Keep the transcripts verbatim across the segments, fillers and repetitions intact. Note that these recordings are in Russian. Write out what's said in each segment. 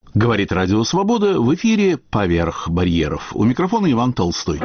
Говорит Радио Свобода, в эфире «Поверх барьеров». У микрофона Иван Толстой.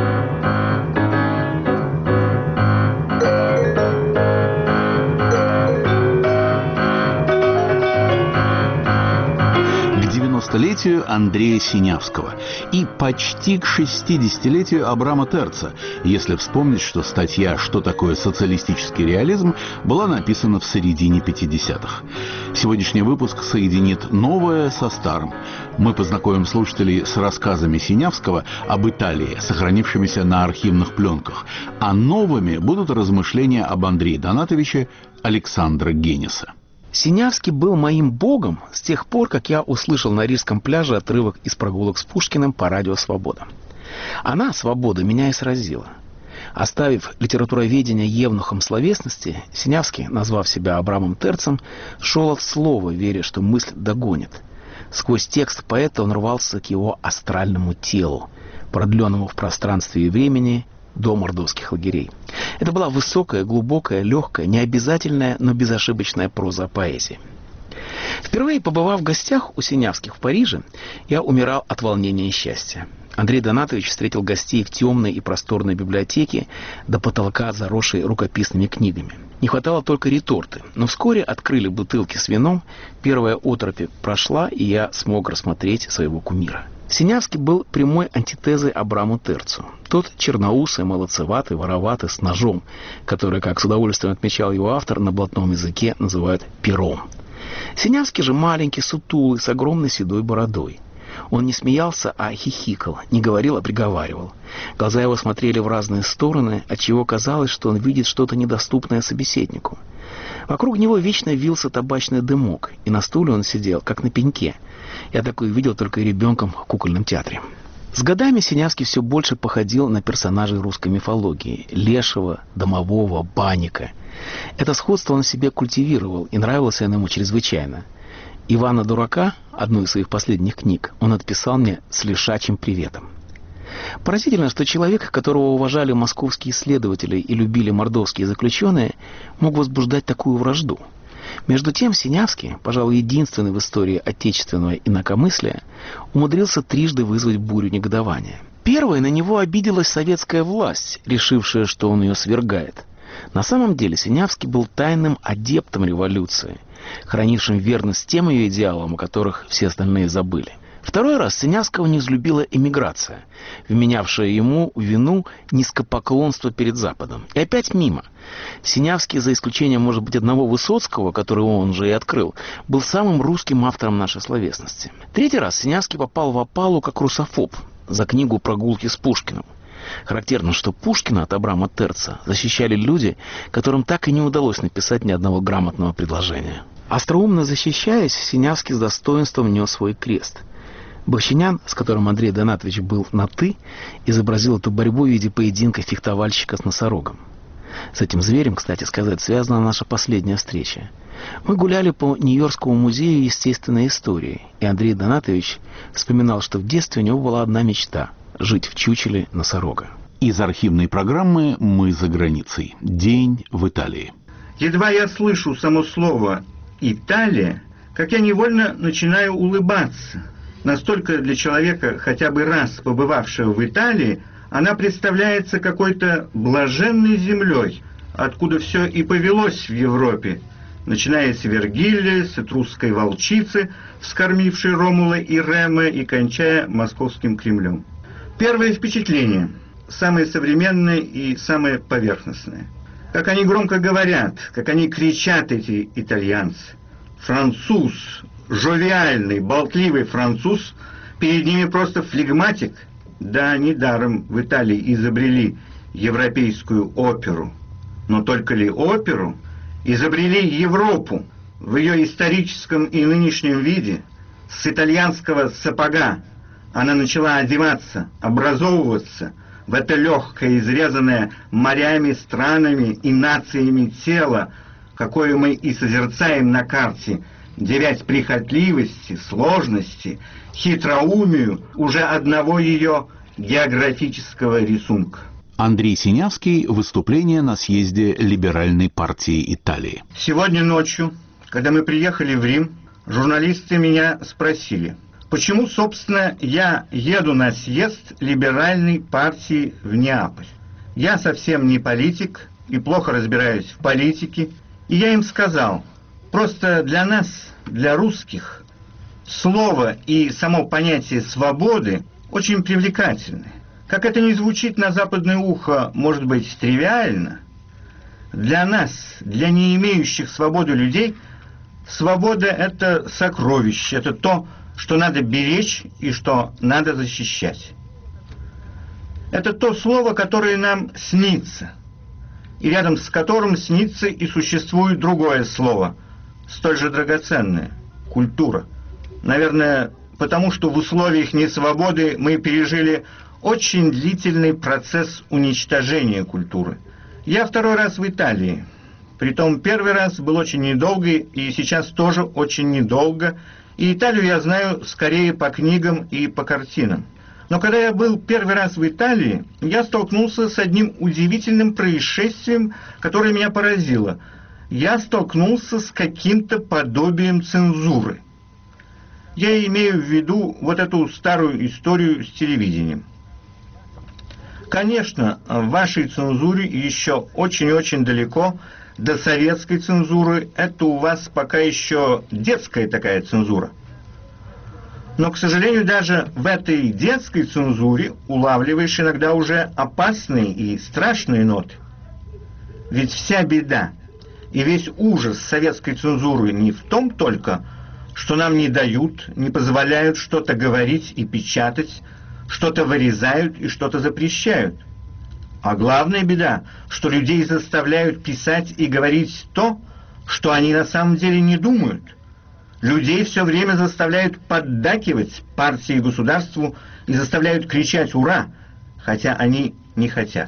Столетию Андрея Синявского и почти к шестидесятилетию Абрама Терца, если вспомнить, что статья «Что такое социалистический реализм» была написана в середине пятидесятых. Сегодняшний выпуск соединит новое со старым. Мы познакомим слушателей с рассказами Синявского об Италии, сохранившимися на архивных пленках, а новыми будут размышления об Андрее Донатовиче Александра Генеса. Синявский был моим богом с тех пор, как я услышал на Рижском пляже отрывок из прогулок с Пушкиным по радио «Свобода». Она, свобода, меня и сразила. Оставив литературоведение евнухом словесности, Синявский, назвав себя Абрамом Терцем, шел от слова, веря, что мысль догонит. Сквозь текст поэта он рвался к его астральному телу, продленному в пространстве и времени, до мордовских лагерей. Это была высокая, глубокая, легкая, необязательная, но безошибочная проза поэзии. Впервые побывав в гостях у Синявских в Париже, я умирал от волнения и счастья. Андрей Донатович встретил гостей в темной и просторной библиотеке, до потолка заросшей рукописными книгами. Не хватало только реторты, но вскоре открыли бутылки с вином, первая оторопь прошла, и я смог рассмотреть своего кумира. Синявский был прямой антитезой Абраму Терцу. Тот черноусый, молодцеватый, вороватый, с ножом, который, как с удовольствием отмечал его автор, на блатном языке называют пером. Синявский же маленький, сутулый, с огромной седой бородой. Он не смеялся, а хихикал, не говорил, а приговаривал. Глаза его смотрели в разные стороны, отчего казалось, что он видит что-то недоступное собеседнику. Вокруг него вечно вился табачный дымок, и на стуле он сидел, как на пеньке. Я такое видел только ребенком в кукольном театре. С годами Синявский все больше походил на персонажей русской мифологии – Лешего, Домового, Банника. Это сходство он в себе культивировал, и нравился он ему чрезвычайно. «Ивана Дурака», одну из своих последних книг, он отписал мне с лишачьим приветом. Поразительно, что человек, которого уважали московские исследователи и любили мордовские заключенные, мог возбуждать такую вражду. Между тем Синявский, пожалуй, единственный в истории отечественного инакомыслия, умудрился трижды вызвать бурю негодования. Первой на него обиделась советская власть, решившая, что он ее свергает. На самом деле Синявский был тайным адептом революции, хранившим верность тем ее идеалам, о которых все остальные забыли. Второй раз Синявского не взлюбила эмиграция, вменявшая ему вину низкопоклонства перед Западом. И опять мимо. Синявский, за исключением, может быть, одного Высоцкого, которого он же и открыл, был самым русским автором нашей словесности. Третий раз Синявский попал в опалу как русофоб за книгу «Прогулки с Пушкиным». Характерно, что Пушкина от Абрама Терца защищали люди, которым так и не удалось написать ни одного грамотного предложения. Остроумно защищаясь, Синявский с достоинством нес свой крест. Бахчинян, с которым Андрей Донатович был на «ты», изобразил эту борьбу в виде поединка фехтовальщика с носорогом. С этим зверем, кстати сказать, связана наша последняя встреча. Мы гуляли по Нью-Йоркскому музею естественной истории, и Андрей Донатович вспоминал, что в детстве у него была одна мечта – жить в чучеле носорога. Из архивной программы «Мы за границей. День в Италии». Едва я слышу само слово «Италия», как я невольно начинаю улыбаться. Настолько для человека, хотя бы раз побывавшего в Италии, она представляется какой-то блаженной землей, откуда все и повелось в Европе, начиная с Вергилия, с этрусской волчицы, вскормившей Ромула и Рема, и кончая московским Кремлем. Первое впечатление, самое современное и самое поверхностное. Как они громко говорят, как они кричат, эти итальянцы. Француз, жовиальный, болтливый француз, перед ними просто флегматик. Да, недаром в Италии изобрели европейскую оперу. Но только ли оперу? Изобрели Европу в ее историческом и нынешнем виде. С итальянского сапога она начала одеваться, образовываться в это легкое, изрезанное морями, странами и нациями тело, какое мы и созерцаем на карте, девять прихотливости, сложности, хитроумию уже одного ее географического рисунка. Андрей Синявский. Выступление на съезде Либеральной партии Италии. Сегодня ночью, когда мы приехали в Рим, журналисты меня спросили, почему, собственно, я еду на съезд либеральной партии в Неаполь. Я совсем не политик и плохо разбираюсь в политике, и я им сказал, просто для нас, для русских, слово и само понятие свободы очень привлекательны. Как это ни звучит на западное ухо, может быть, тривиально, для нас, для не имеющих свободы людей, свобода – это сокровище, это то, что надо беречь и что надо защищать. Это то слово, которое нам снится, и рядом с которым снится и существует другое слово, столь же драгоценное – культура. Наверное, потому что в условиях несвободы мы пережили очень длительный процесс уничтожения культуры. Я второй раз в Италии. Притом первый раз был очень недолго, и сейчас тоже очень недолго. И Италию я знаю скорее по книгам и по картинам. Но когда я был первый раз в Италии, я столкнулся с одним удивительным происшествием, которое меня поразило. Я столкнулся с каким-то подобием цензуры. Я имею в виду вот эту старую историю с телевидением. Конечно, в вашей цензуре еще очень-очень далеко до советской цензуры. Это у вас пока еще детская такая цензура. Но, к сожалению, даже в этой детской цензуре улавливаешь иногда уже опасные и страшные ноты. Ведь вся беда и весь ужас советской цензуры не в том только, что нам не дают, не позволяют что-то говорить и печатать, что-то вырезают и что-то запрещают. А главная беда, что людей заставляют писать и говорить то, что они на самом деле не думают. Людей все время заставляют поддакивать партии и государству и заставляют кричать «Ура!», хотя они не хотят.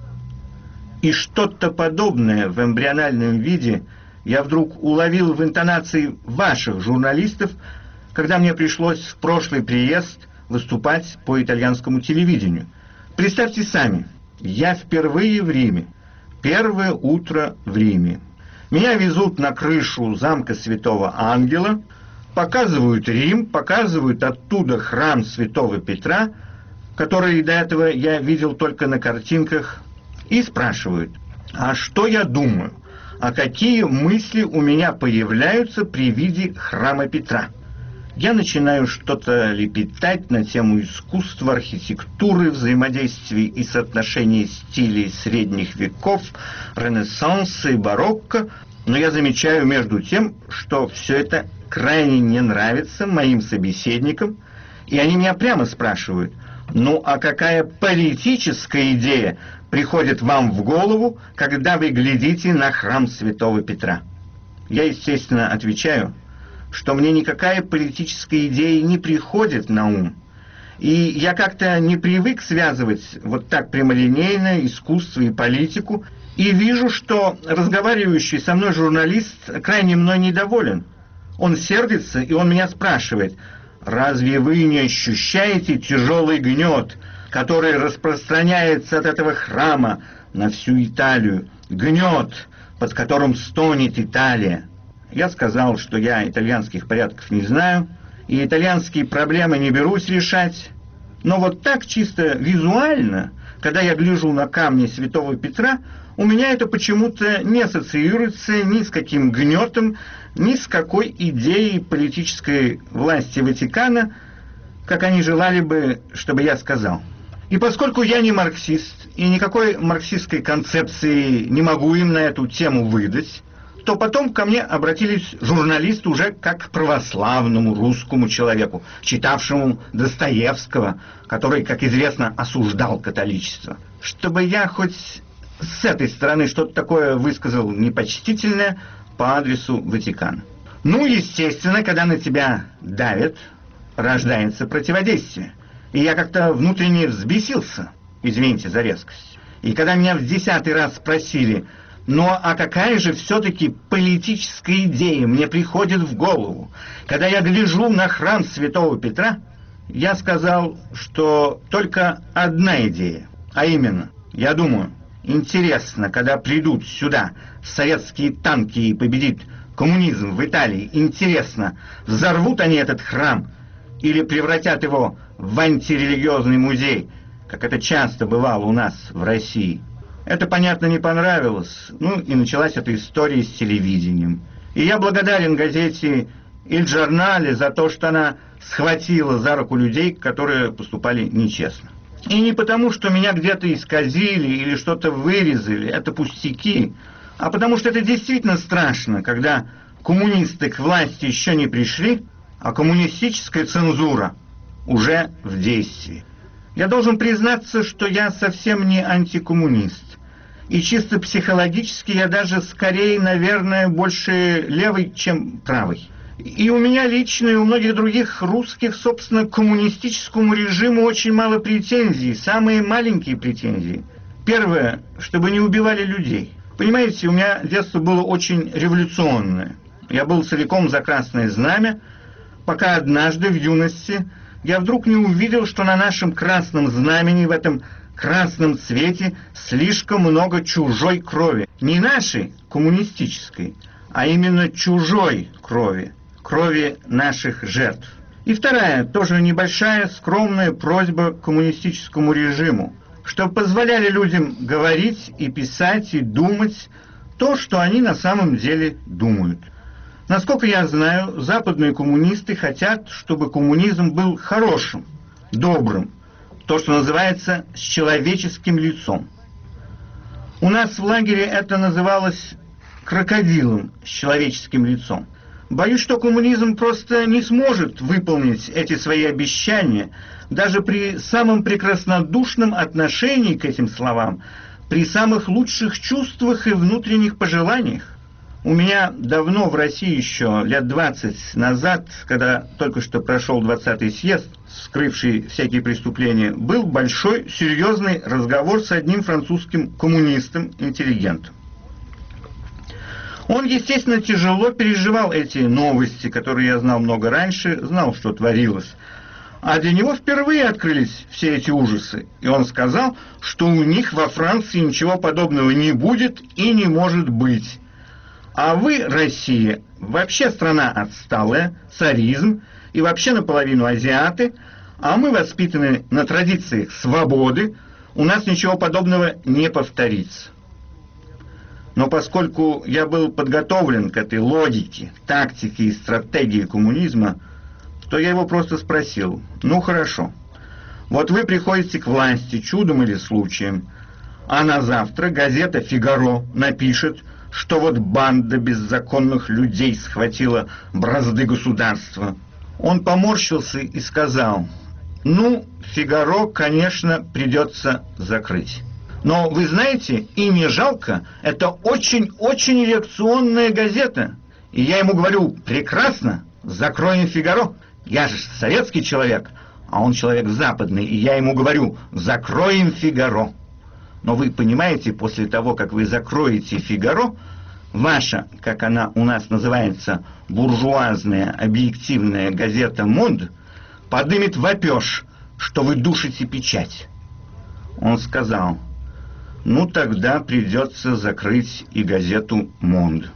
И что-то подобное в эмбриональном виде я вдруг уловил в интонации ваших журналистов, когда мне пришлось в прошлый приезд выступать по итальянскому телевидению. Представьте сами, я впервые в Риме, первое утро в Риме. Меня везут на крышу замка Святого Ангела, показывают Рим, показывают оттуда храм Святого Петра, который до этого я видел только на картинках, и спрашивают, а что я думаю, а какие мысли у меня появляются при виде храма Петра. Я начинаю что-то лепетать на тему искусства, архитектуры, взаимодействия и соотношения стилей средних веков, Ренессанса и барокко, но я замечаю между тем, что все это крайне не нравится моим собеседникам, и они меня прямо спрашивают, ну а какая политическая идея приходит вам в голову, когда вы глядите на храм Святого Петра? Я, естественно, отвечаю, что мне никакая политическая идея не приходит на ум. И я как-то не привык связывать вот так прямолинейно искусство и политику, и вижу, что разговаривающий со мной журналист крайне мной недоволен. Он сердится, и он меня спрашивает, разве вы не ощущаете тяжелый гнет, который распространяется от этого храма на всю Италию, гнет, под которым стонет Италия? Я сказал, что я итальянских порядков не знаю, и итальянские проблемы не берусь решать. Но вот так чисто визуально, когда я гляжу на камни Святого Петра, у меня это почему-то не ассоциируется ни с каким гнетом, ни с какой идеей политической власти Ватикана, как они желали бы, чтобы я сказал. И поскольку я не марксист, и никакой марксистской концепции не могу им на эту тему выдать, то потом ко мне обратились журналисты уже как к православному русскому человеку, читавшему Достоевского, который, как известно, осуждал католичество. Чтобы я хоть с этой стороны что-то такое высказал непочтительное по адресу Ватикана. Ну, естественно, когда на тебя давят, рождается противодействие. И я как-то внутренне взбесился, извините за резкость. И когда меня в десятый раз спросили, ну а какая же все-таки политическая идея мне приходит в голову, когда я гляжу на храм Святого Петра, я сказал, что только одна идея, а именно, я думаю, интересно, когда придут сюда советские танки и победит коммунизм в Италии, интересно, взорвут они этот храм или превратят его в антирелигиозный музей, как это часто бывало у нас в России? Это, понятно, не понравилось. Ну, и началась эта история с телевидением. И я благодарен газете «Il Giornale» за то, что она схватила за руку людей, которые поступали нечестно. И не потому, что меня где-то исказили или что-то вырезали, это пустяки, а потому что это действительно страшно, когда коммунисты к власти еще не пришли, а коммунистическая цензура уже в действии. Я должен признаться, что я совсем не антикоммунист. И чисто психологически я даже скорее, наверное, больше левый, чем правый. И у меня лично, и у многих других русских, собственно, к коммунистическому режиму очень мало претензий, самые маленькие претензии. Первое, чтобы не убивали людей. Понимаете, у меня детство было очень революционное. Я был целиком за Красное Знамя, пока однажды в юности я вдруг не увидел, что на нашем красном знамени, в этом красном цвете, слишком много чужой крови. Не нашей, коммунистической, а именно чужой крови, крови наших жертв. И вторая, тоже небольшая, скромная просьба к коммунистическому режиму, чтобы позволяли людям говорить и писать и думать то, что они на самом деле думают. Насколько я знаю, западные коммунисты хотят, чтобы коммунизм был хорошим, добрым, то, что называется, с человеческим лицом. У нас в лагере это называлось крокодилом с человеческим лицом. Боюсь, что коммунизм просто не сможет выполнить эти свои обещания, даже при самом прекраснодушном отношении к этим словам, при самых лучших чувствах и внутренних пожеланиях. У меня давно в России еще, лет двадцать назад, когда только что прошел двадцатый съезд, скрывший всякие преступления, был большой, серьезный разговор с одним французским коммунистом, интеллигентом. Он, естественно, тяжело переживал эти новости, которые я знал много раньше, знал, что творилось. А для него впервые открылись все эти ужасы. И он сказал, что у них во Франции ничего подобного не будет и не может быть. А вы, Россия, вообще страна отсталая, царизм, и вообще наполовину азиаты, а мы воспитаны на традициях свободы, у нас ничего подобного не повторится. Но поскольку я был подготовлен к этой логике, тактике и стратегии коммунизма, то я его просто спросил: ну хорошо, вот вы приходите к власти чудом или случаем, а на завтра газета «Фигаро» напишет, что вот банда беззаконных людей схватила бразды государства. Он поморщился и сказал: ну, «Фигаро», конечно, придется закрыть. Но, вы знаете, и не жалко, это очень-очень реакционная газета. И я ему говорю: прекрасно, закроем «Фигаро». Я же советский человек, а он человек западный, и я ему говорю: закроем «Фигаро». Но вы понимаете, после того, как вы закроете «Фигаро», ваша, как она у нас называется, буржуазная объективная газета «Монд» подымет вопеж, что вы душите печать. Он сказал: ну тогда придется закрыть и газету «Монд».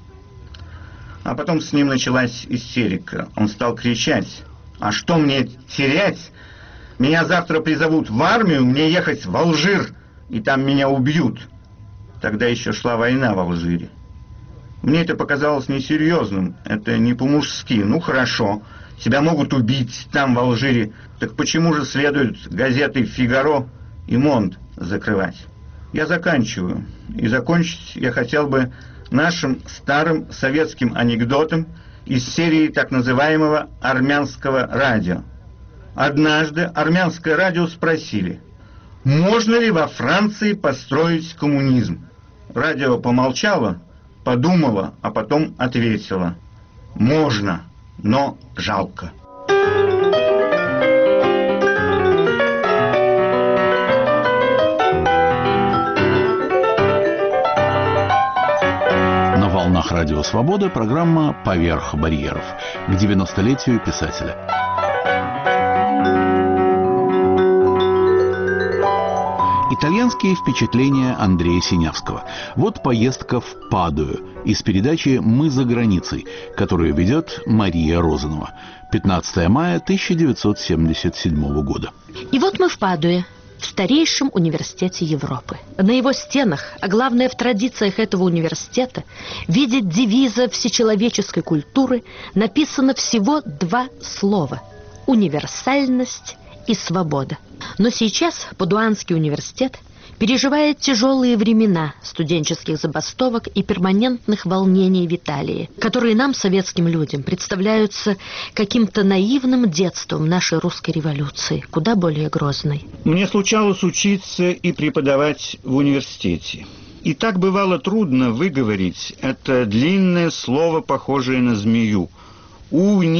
А потом с ним началась истерика. Он стал кричать: а что мне терять? Меня завтра призовут в армию, мне ехать в Алжир, и там меня убьют. Тогда еще шла война в Алжире. Мне это показалось несерьезным, это не по-мужски. Ну хорошо, тебя могут убить там, в Алжире, так почему же следует газеты «Фигаро» и «Монд» закрывать? Я заканчиваю. И закончить я хотел бы нашим старым советским анекдотом из серии так называемого армянского радио. Однажды армянское радио спросили: можно ли во Франции построить коммунизм? Радио помолчало, подумала, а потом ответила: можно, но жалко. На волнах Радио Свобода программа «Поверх барьеров» к девяностолетию писателя. Итальянские впечатления Андрея Синявского. Вот поездка в Падую из передачи «Мы за границей», которую ведет Мария Розанова. пятнадцатое мая тысяча девятьсот семьдесят седьмого года. И вот мы в Падуе, в старейшем университете Европы. На его стенах, а главное в традициях этого университета, в виде девиза всечеловеческой культуры написано всего два слова – универсальность и свобода. Но сейчас Падуанский университет переживает тяжелые времена студенческих забастовок и перманентных волнений в Италии, которые нам, советским людям, представляются каким-то наивным детством нашей русской революции, куда более грозной. Мне случалось учиться и преподавать в университете. И так бывало трудно выговорить это длинное слово, похожее на змею –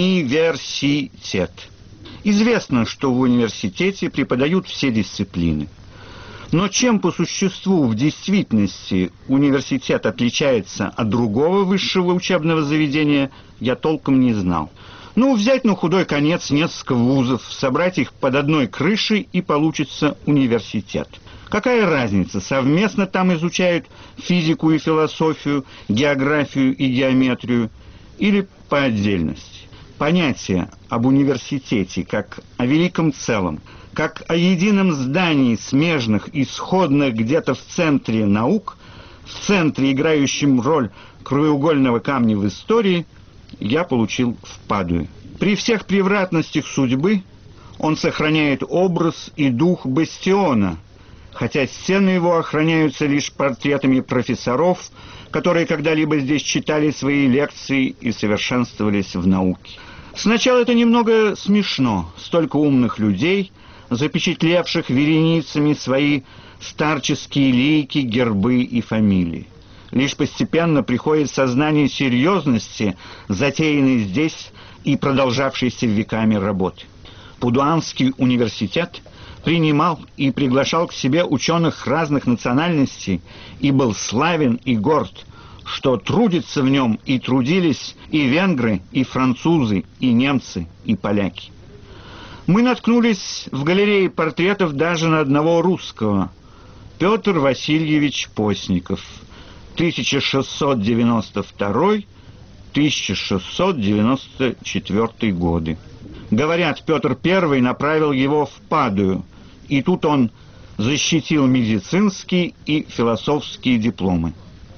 университет. Известно, что в университете преподают все дисциплины. Но чем по существу в действительности университет отличается от другого высшего учебного заведения, я толком не знал. Ну, взять на худой конец несколько вузов, собрать их под одной крышей, и получится университет. Какая разница, совместно там изучают физику и философию, географию и геометрию, или по отдельности? Понятие об университете как о великом целом, как о едином здании смежных и сходных где-то в центре наук, в центре, играющем роль краеугольного камня в истории, я получил в Падуе. При всех превратностях судьбы он сохраняет образ и дух бастиона, хотя стены его охраняются лишь портретами профессоров, которые когда-либо здесь читали свои лекции и совершенствовались в науке. Сначала это немного смешно, столько умных людей, запечатлевших вереницами свои старческие лики, гербы и фамилии. Лишь постепенно приходит сознание серьезности, затеянной здесь и продолжавшейся веками работы. Падуанский университет принимал и приглашал к себе ученых разных национальностей и был славен и горд, что трудятся в нем и трудились и венгры, и французы, и немцы, и поляки. Мы наткнулись в галерее портретов даже на одного русского – Петр Васильевич Постников, тысяча шестьсот девяносто второй — тысяча шестьсот девяносто четвёртый годы. Говорят, Петр Первый направил его в Падую, и тут он защитил медицинские и философские дипломы.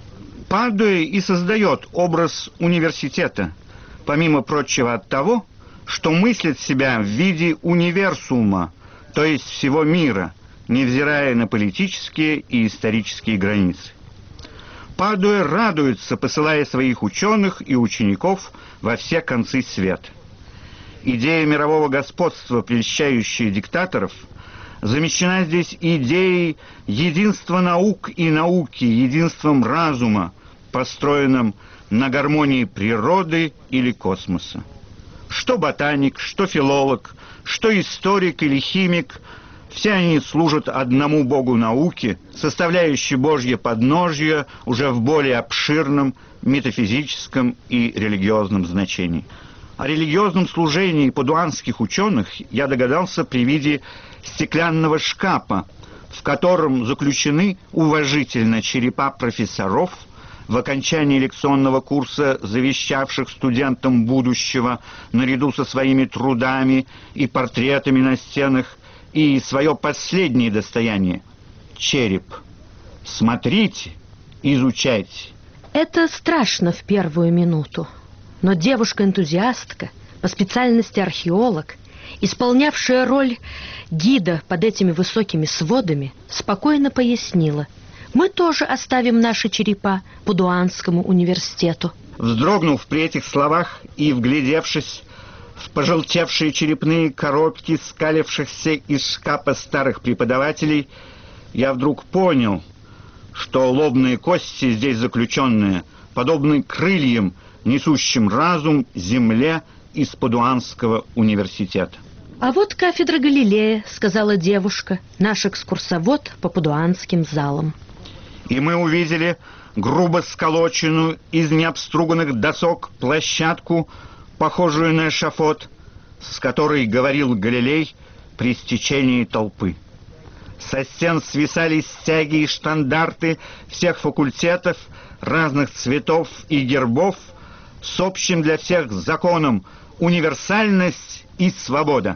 Падуя и создает образ университета, помимо прочего от того, что мыслит себя в виде универсума, то есть всего мира, невзирая на политические и исторические границы. Падуя радуется, посылая своих ученых и учеников во все концы света. Идея мирового господства, прельщающая диктаторов, замещена здесь идеей единства наук и науки, единством разума, построенным на гармонии природы или космоса. Что ботаник, что филолог, что историк или химик, все они служат одному богу науки, составляющей Божье подножье уже в более обширном метафизическом и религиозном значении. О религиозном служении падуанских ученых я догадался при виде стеклянного шкафа, в котором заключены уважительно черепа профессоров, в окончании лекционного курса завещавших студентам будущего, наряду со своими трудами и портретами на стенах, и свое последнее достояние – череп. Смотрите, изучайте. Это страшно в первую минуту. Но девушка-энтузиастка, по специальности археолог, исполнявшая роль гида под этими высокими сводами, спокойно пояснила: мы тоже оставим наши черепа Падуанскому университету. Вздрогнув при этих словах и вглядевшись в пожелтевшие черепные коробки скалившихся из шкафа старых преподавателей, я вдруг понял, что лобные кости здесь заключенные подобны крыльям, несущим разум земле из Падуанского университета. «А вот кафедра Галилея», — сказала девушка, — «наш экскурсовод по падуанским залам». И мы увидели грубо сколоченную из необструганных досок площадку, похожую на эшафот, с которой говорил Галилей при стечении толпы. Со стен свисали стяги и штандарты всех факультетов, разных цветов и гербов, с общим для всех законом универсальность и свобода.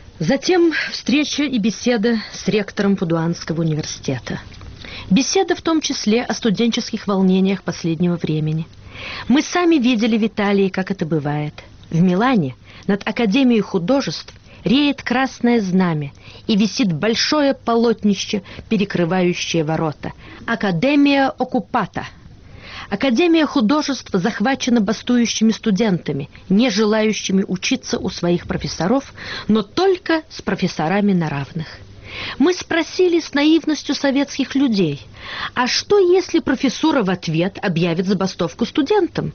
Затем встреча и беседа с ректором Падуанского университета. Беседа в том числе о студенческих волнениях последнего времени. Мы сами видели в Италии, как это бывает. В Милане над Академией художеств реет красное знамя и висит большое полотнище, перекрывающее ворота. Академия оккупата. Академия художеств захвачена бастующими студентами, не желающими учиться у своих профессоров, но только с профессорами на равных. Мы спросили с наивностью советских людей, а что, если профессура в ответ объявит забастовку студентам?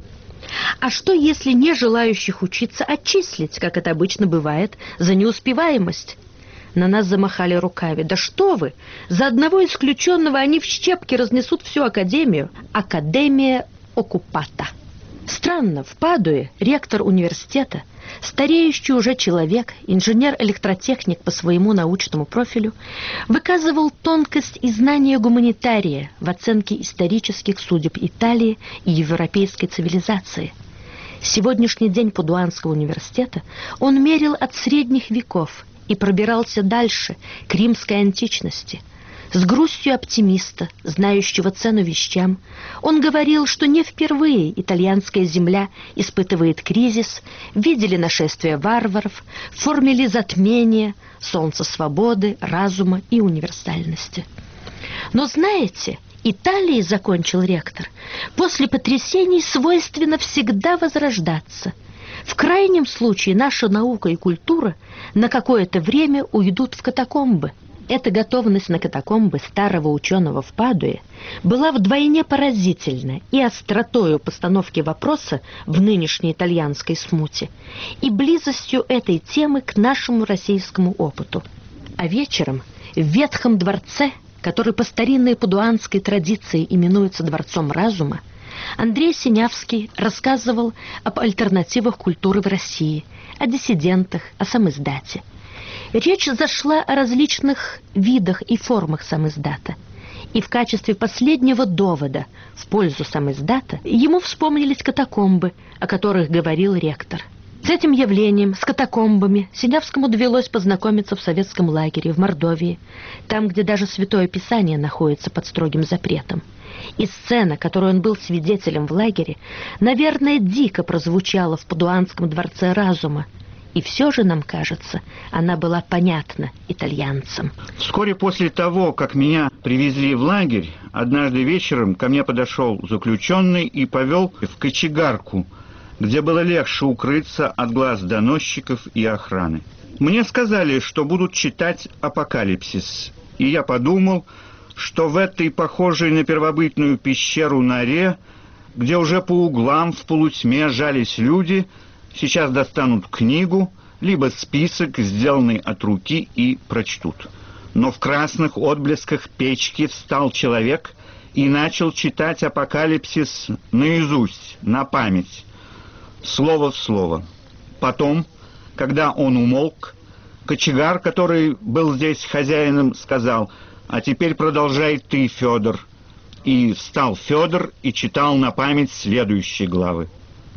А что, если не желающих учиться отчислить, как это обычно бывает, за неуспеваемость? На нас замахали руками. Да что вы! За одного исключенного они в щепки разнесут всю академию. Академия оккупата. Странно, в Падуе ректор университета, стареющий уже человек, инженер-электротехник по своему научному профилю, выказывал тонкость и знание гуманитария в оценке исторических судеб Италии и европейской цивилизации. Сегодняшний день Падуанского университета он мерил от средних веков и пробирался дальше, к римской античности. С грустью оптимиста, знающего цену вещам, он говорил, что не впервые итальянская земля испытывает кризис, видели нашествие варваров, формили затмение, солнце свободы, разума и универсальности. Но знаете, Италии, закончил ректор, после потрясений свойственно всегда возрождаться. В крайнем случае наша наука и культура на какое-то время уйдут в катакомбы. Эта готовность на катакомбы старого ученого в Падуе была вдвойне поразительна и остротою постановки вопроса в нынешней итальянской смуте, и близостью этой темы к нашему российскому опыту. А вечером в Ветхом дворце, который по старинной падуанской традиции именуется Дворцом разума, Андрей Синявский рассказывал об альтернативах культуры в России, о диссидентах, о самиздате. Речь зашла о различных видах и формах самиздата. И в качестве последнего довода в пользу самиздата ему вспомнились катакомбы, о которых говорил ректор. С этим явлением, с катакомбами, Синявскому довелось познакомиться в советском лагере в Мордовии, там, где даже Святое Писание находится под строгим запретом. И сцена, которой он был свидетелем в лагере, наверное, дико прозвучала в Падуанском дворце разума. И все же, нам кажется, она была понятна итальянцам. Вскоре после того, как меня привезли в лагерь, однажды вечером ко мне подошел заключенный и повел в кочегарку, где было легче укрыться от глаз доносчиков и охраны. Мне сказали, что будут читать «Апокалипсис», и я подумал, что в этой похожей на первобытную пещеру норе, где уже по углам в полутьме жались люди, сейчас достанут книгу, либо список, сделанный от руки, и прочтут. Но в красных отблесках печки встал человек и начал читать «Апокалипсис» наизусть, на память, слово в слово. Потом, когда он умолк, кочегар, который был здесь хозяином, сказал: «А теперь продолжай ты, Федор». И встал Федор и читал на память следующие главы.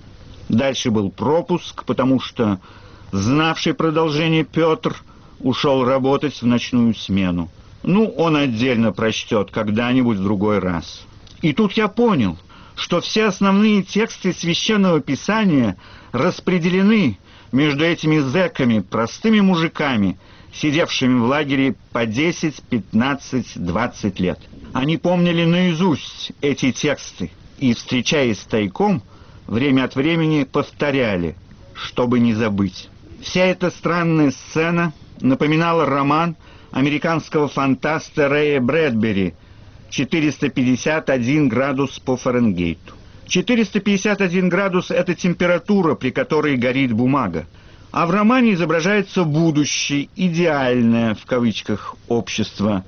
Дальше был пропуск, потому что знавший продолжение Петр ушел работать в ночную смену. Ну, он отдельно прочтет когда-нибудь в другой раз. И тут я понял, что все основные тексты Священного Писания распределены между этими зэками, простыми мужиками, сидевшими в лагере по десять, пятнадцать, двадцать лет. Они помнили наизусть эти тексты и, встречаясь тайком, время от времени повторяли, чтобы не забыть. Вся эта странная сцена напоминала роман американского фантаста Рэя Брэдбери «четыреста пятьдесят один градус по Фаренгейту». четыреста пятьдесят один градус – это температура, при которой горит бумага. А в романе изображается будущее, идеальное, в кавычках, общество,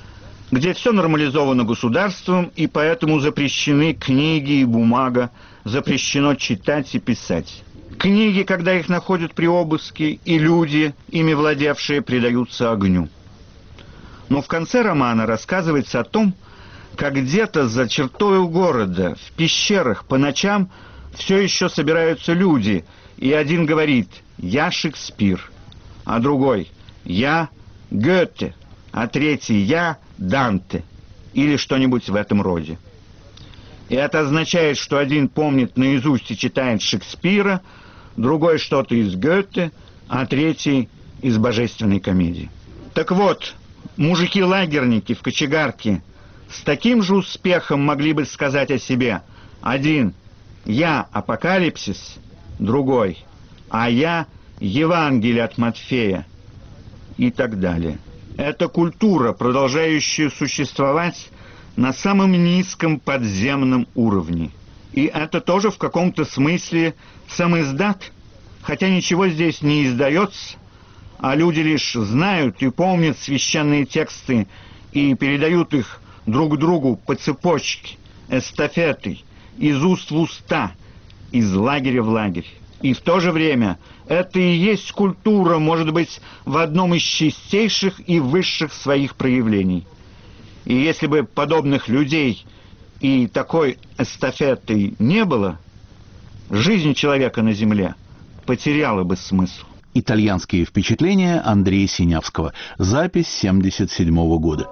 где все нормализовано государством, и поэтому запрещены книги и бумага, запрещено читать и писать. Книги, когда их находят при обыске, и люди, ими владевшие, предаются огню. Но в конце романа рассказывается о том, как где-то за чертою города, в пещерах по ночам все еще собираются люди, и один говорит «Я Шекспир», а другой «Я Гёте», а третий «Я Данте» или что-нибудь в этом роде. И это означает, что один помнит наизусть и читает Шекспира, другой что-то из Гёте, а третий из божественной комедии. Так вот, мужики-лагерники в кочегарке с таким же успехом могли бы сказать о себе: один «Я Апокалипсис», другой «А я Евангелие от Матфея» и так далее. Это культура, продолжающая существовать на самом низком подземном уровне. И это тоже в каком-то смысле самиздат, хотя ничего здесь не издается, а люди лишь знают и помнят священные тексты и передают их друг другу по цепочке, эстафетой, из уст в уста, из лагеря в лагерь. И в то же время это и есть культура, может быть, в одном из чистейших и высших своих проявлений. И если бы подобных людей и такой эстафеты не было, жизнь человека на земле потеряла бы смысл. Итальянские впечатления Андрея Синявского. Запись семьдесят седьмого года.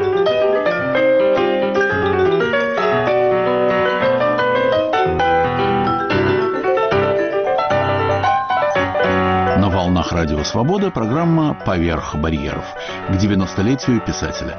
На волнах Радио Свобода программа «Поверх барьеров» к девяностолетию писателя.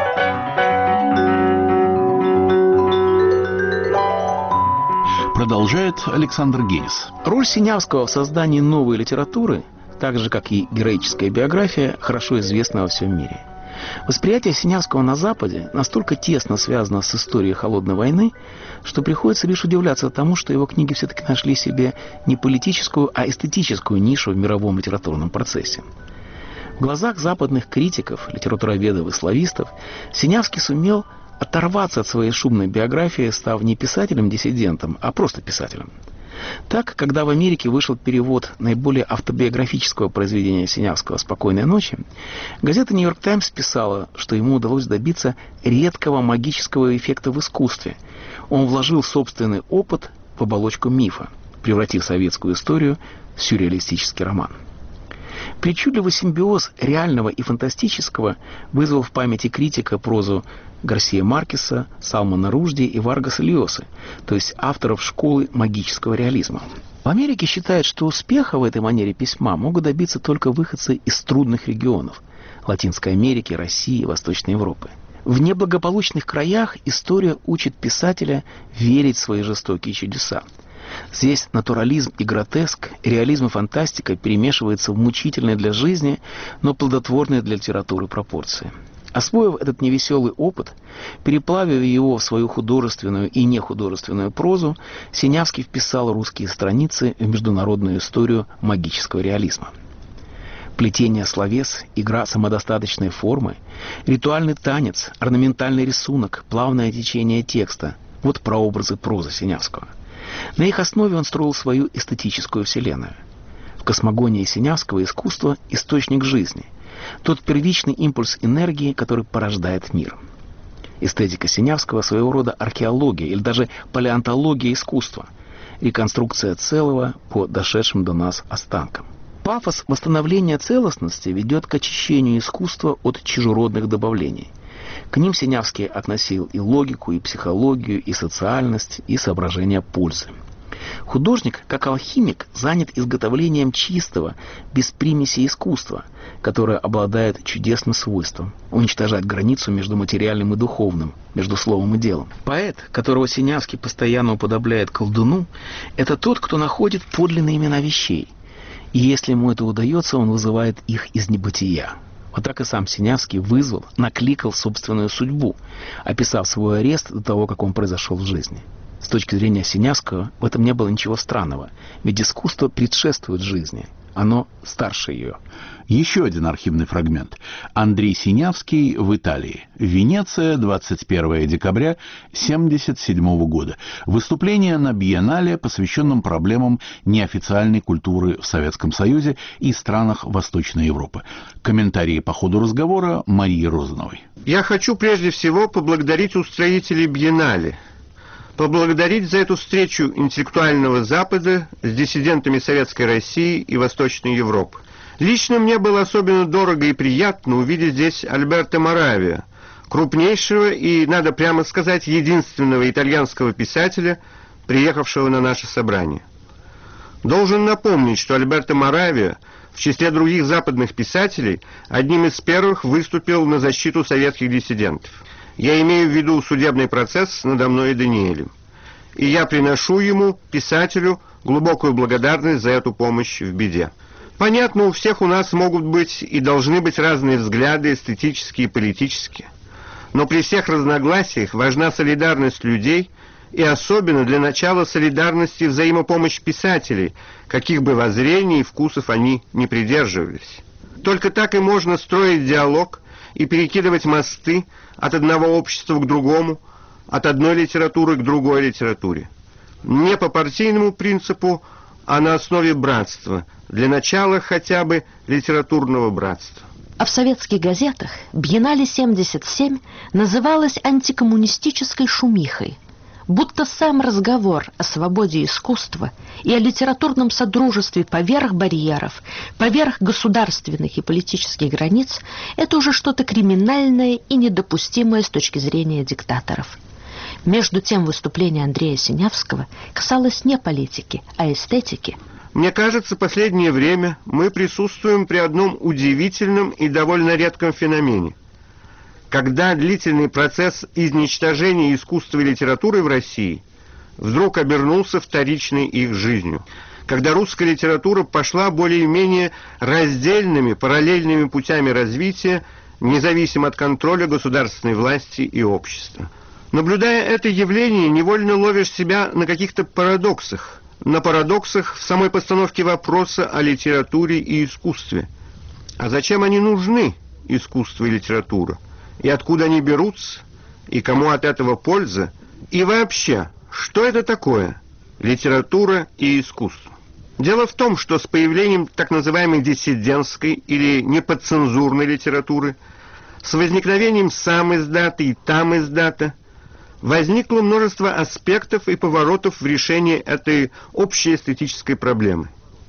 Продолжает Александр Гейс. Роль Синявского в создании новой литературы, так же, как и героическая биография, хорошо известна во всем мире. Восприятие Синявского на Западе настолько тесно связано с историей Холодной войны, что приходится лишь удивляться тому, что его книги все-таки нашли себе не политическую, а эстетическую нишу в мировом литературном процессе. В глазах западных критиков, литературоведов и славистов Синявский сумел оторваться от своей шумной биографии, став не писателем-диссидентом, а просто писателем. Так, когда в Америке вышел перевод наиболее автобиографического произведения Синявского «Спокойной ночи», газета «Нью-Йорк Таймс» писала, что ему удалось добиться редкого магического эффекта в искусстве. Он вложил собственный опыт в оболочку мифа, превратив советскую историю в сюрреалистический роман. Причудливый симбиоз реального и фантастического вызвал в памяти критика прозу Гарсия Маркеса, Салмана Ружди и Варгаса Льосы, то есть авторов школы магического реализма. В Америке считают, что успеха в этой манере письма могут добиться только выходцы из трудных регионов – Латинской Америки, России, Восточной Европы. В неблагополучных краях история учит писателя верить в свои жестокие чудеса. Здесь натурализм и гротеск, реализм и фантастика перемешиваются в мучительные для жизни, но плодотворные для литературы пропорции. Освоив этот невеселый опыт, переплавив его в свою художественную и нехудожественную прозу, Синявский вписал русские страницы в международную историю магического реализма. Плетение словес, игра самодостаточной формы, ритуальный танец, орнаментальный рисунок, плавное течение текста – вот прообразы прозы Синявского. На их основе он строил свою эстетическую вселенную. В космогонии Синявского искусство – источник жизни, тот первичный импульс энергии, который порождает мир. Эстетика Синявского – своего рода археология или даже палеонтология искусства, реконструкция целого по дошедшим до нас останкам. Пафос восстановления целостности ведет к очищению искусства от чужеродных добавлений. К ним Синявский относил и логику, и психологию, и социальность, и соображения пользы. Художник, как алхимик, занят изготовлением чистого, без примеси искусства, которое обладает чудесным свойством – уничтожать границу между материальным и духовным, между словом и делом. Поэт, которого Синявский постоянно уподобляет колдуну, это тот, кто находит подлинные имена вещей. И если ему это удается, он вызывает их из небытия. Вот так и сам Синявский вызвал, накликал собственную судьбу, описав свой арест до того, как он произошел в жизни. С точки зрения Синявского в этом не было ничего странного, ведь искусство предшествует жизни, оно старше ее. Еще один архивный фрагмент. Андрей Синявский в Италии. Венеция, двадцать первое декабря семьдесят седьмого года. Выступление на биеннале, посвященном проблемам неофициальной культуры в Советском Союзе и странах Восточной Европы. Комментарии по ходу разговора Марии Розановой. Я хочу прежде всего поблагодарить устроителей биеннале. Поблагодарить за эту встречу интеллектуального Запада с диссидентами Советской России и Восточной Европы. Лично мне было особенно дорого и приятно увидеть здесь Альберто Моравия, крупнейшего и, надо прямо сказать, единственного итальянского писателя, приехавшего на наше собрание. Должен напомнить, что Альберто Моравия в числе других западных писателей одним из первых выступил на защиту советских диссидентов. Я имею в виду судебный процесс надо мной и Даниэлем. И я приношу ему, писателю, глубокую благодарность за эту помощь в беде. Понятно, у всех у нас могут быть и должны быть разные взгляды, эстетические и политические. Но при всех разногласиях важна солидарность людей, и особенно для начала солидарность и взаимопомощь писателей, каких бы воззрений и вкусов они не придерживались. Только так и можно строить диалог и перекидывать мосты от одного общества к другому, от одной литературы к другой литературе. Не по партийному принципу, а на основе братства, для начала хотя бы литературного братства. А в советских газетах биеннале семьдесят семь называлось антикоммунистической шумихой, будто сам разговор о свободе искусства и о литературном содружестве поверх барьеров, поверх государственных и политических границ – это уже что-то криминальное и недопустимое с точки зрения диктаторов. Между тем, выступление Андрея Синявского касалось не политики, а эстетики. Мне кажется, в последнее время мы присутствуем при одном удивительном и довольно редком феномене. Когда длительный процесс изничтожения искусства и литературы в России вдруг обернулся вторичной их жизнью. Когда русская литература пошла более-менее раздельными, параллельными путями развития, независимо от контроля государственной власти и общества. Наблюдая это явление, невольно ловишь себя на каких-то парадоксах. На парадоксах в самой постановке вопроса о литературе и искусстве. А зачем они нужны, искусство и литература? И откуда они берутся? И кому от этого польза? И вообще, что это такое литература и искусство? Дело в том, что с появлением так называемой диссидентской или неподцензурной литературы, с возникновением сам-издата и там-издата, возникло множество аспектов и поворотов в решении этой общей эстетической проблемы.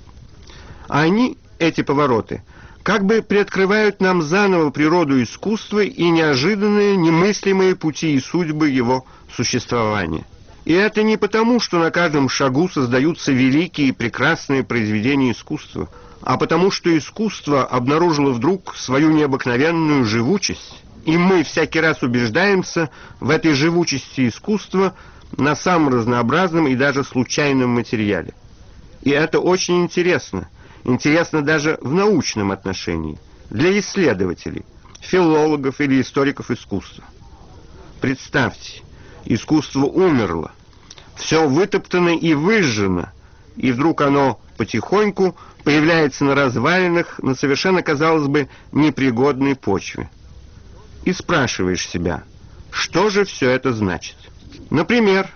А они, эти повороты, как бы приоткрывают нам заново природу искусства и неожиданные, немыслимые пути и судьбы его существования. И это не потому, что на каждом шагу создаются великие и прекрасные произведения искусства, а потому, что искусство обнаружило вдруг свою необыкновенную живучесть. И мы всякий раз убеждаемся в этой живучести искусства на самом разнообразном и даже случайном материале. И это очень интересно. Интересно даже в научном отношении, для исследователей, филологов или историков искусства. Представьте, искусство умерло, все вытоптано и выжжено, и вдруг оно потихоньку появляется на развалинах, на совершенно, казалось бы, непригодной почве. И спрашиваешь себя, что же все это значит? Например,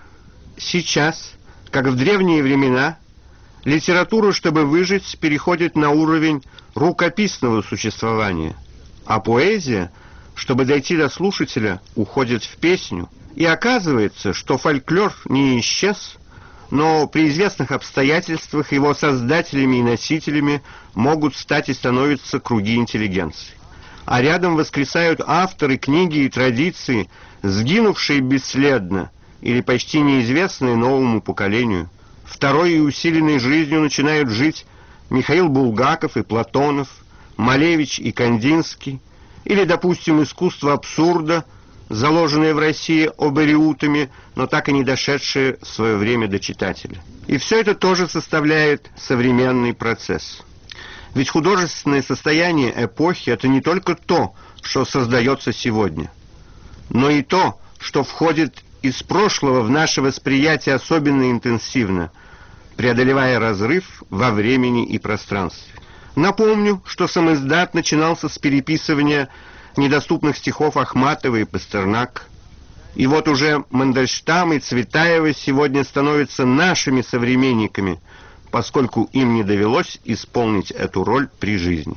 сейчас, как в древние времена, литература, чтобы выжить, переходит на уровень рукописного существования, а поэзия, чтобы дойти до слушателя, уходит в песню. И оказывается, что фольклор не исчез, но при известных обстоятельствах его создателями и носителями могут стать и становятся круги интеллигенции. А рядом воскресают авторы, книги и традиции, сгинувшие бесследно или почти неизвестные новому поколению. Второй и усиленной жизнью начинают жить Михаил Булгаков и Платонов, Малевич и Кандинский, или, допустим, искусство абсурда, заложенное в России обериутами, но так и не дошедшее в свое время до читателя. И все это тоже составляет современный процесс. Ведь художественное состояние эпохи – это не только то, что создается сегодня, но и то, что входит из прошлого в наше восприятие особенно интенсивно, преодолевая разрыв во времени и пространстве. Напомню, что самиздат начинался с переписывания недоступных стихов Ахматова и Пастернака. И вот уже Мандельштам и Цветаева сегодня становятся нашими современниками, поскольку им не довелось исполнить эту роль при жизни.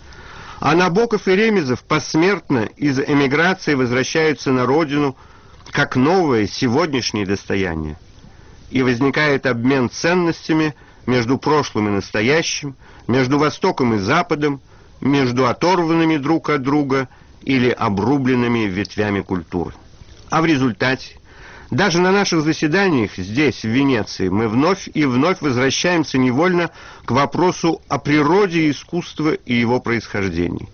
А Набоков и Ремезов посмертно из эмиграции возвращаются на родину как новое сегодняшнее достояние. И возникает обмен ценностями между прошлым и настоящим, между Востоком и Западом, между оторванными друг от друга или обрубленными ветвями культуры. А в результате, даже на наших заседаниях здесь, в Венеции, мы вновь и вновь возвращаемся невольно к вопросу о природе искусства и его происхождении.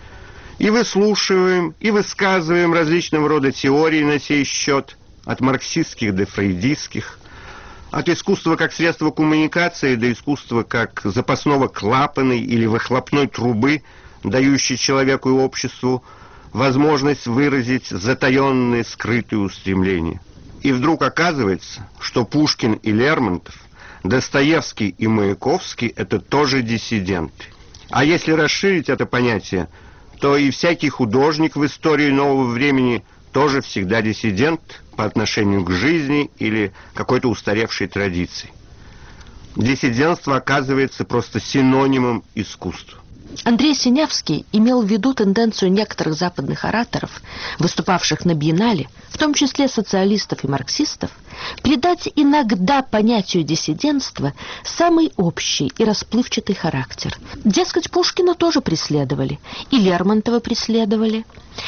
И выслушиваем, и высказываем различного рода теории на сей счет, от марксистских до фрейдистских, от искусства как средства коммуникации до искусства как запасного клапана или выхлопной трубы, дающей человеку и обществу возможность выразить затаенные, скрытые устремления. И вдруг оказывается, что Пушкин и Лермонтов, Достоевский и Маяковский – это тоже диссиденты. А если расширить это понятие, то и всякий художник в истории нового времени тоже всегда диссидент по отношению к жизни или какой-то устаревшей традиции. Диссидентство оказывается просто синонимом искусства. Андрей Синявский имел в виду тенденцию некоторых западных ораторов, выступавших на биеннале, в том числе социалистов и марксистов, придать иногда понятию диссидентства самый общий и расплывчатый характер. Дескать, Пушкина тоже преследовали, и Лермонтова преследовали.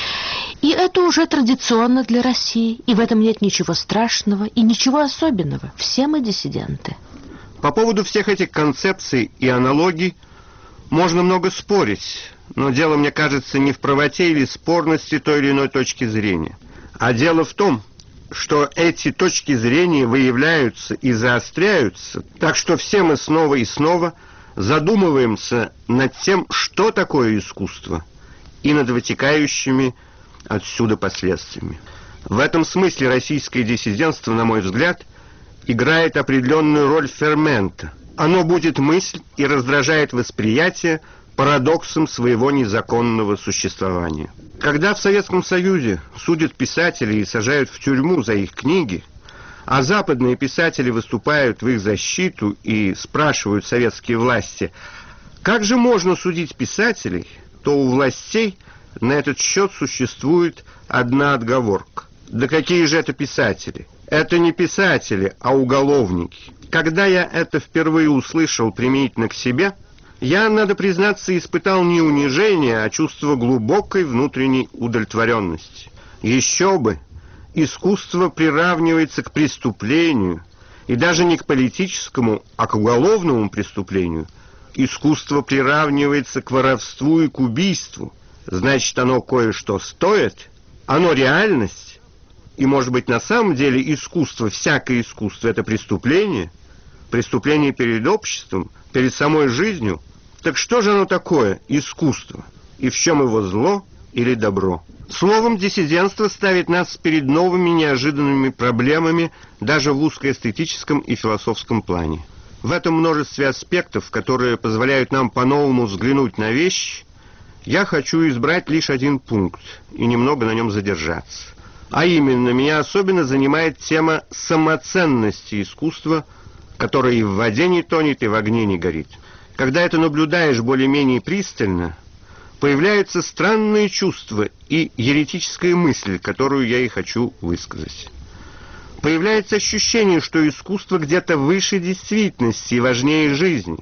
И это уже традиционно для России, и в этом нет ничего страшного и ничего особенного. Все мы диссиденты. По поводу всех этих концепций и аналогий можно много спорить, но дело, мне кажется, не в правоте или спорности той или иной точки зрения. А дело в том, что эти точки зрения выявляются и заостряются, так что все мы снова и снова задумываемся над тем, что такое искусство, и над вытекающими отсюда последствиями. В этом смысле российское диссидентство, на мой взгляд, играет определенную роль фермента. Оно будет мысль и раздражает восприятие парадоксом своего незаконного существования. Когда в Советском Союзе судят писателей и сажают в тюрьму за их книги, а западные писатели выступают в их защиту и спрашивают советские власти, как же можно судить писателей, то у властей на этот счет существует одна отговорка. Да какие же это писатели? Это не писатели, а уголовники. Когда я это впервые услышал применительно к себе, я, надо признаться, испытал не унижение, а чувство глубокой внутренней удовлетворенности. Еще бы! Искусство приравнивается к преступлению, и даже не к политическому, а к уголовному преступлению. Искусство приравнивается к воровству и к убийству. Значит, оно кое-что стоит, оно реальность. И, может быть, на самом деле искусство, всякое искусство – это преступление, преступление перед обществом, перед самой жизнью. Так что же оно такое, искусство? И в чем его зло или добро? Словом, диссидентство ставит нас перед новыми неожиданными проблемами даже в узкоэстетическом и философском плане. В этом множестве аспектов, которые позволяют нам по-новому взглянуть на вещи, я хочу избрать лишь один пункт и немного на нем задержаться. А именно, меня особенно занимает тема самоценности искусства, которая и в воде не тонет, и в огне не горит. Когда это наблюдаешь более-менее пристально, появляются странные чувства и еретическая мысль, которую я и хочу высказать. Появляется ощущение, что искусство где-то выше действительности и важнее жизни.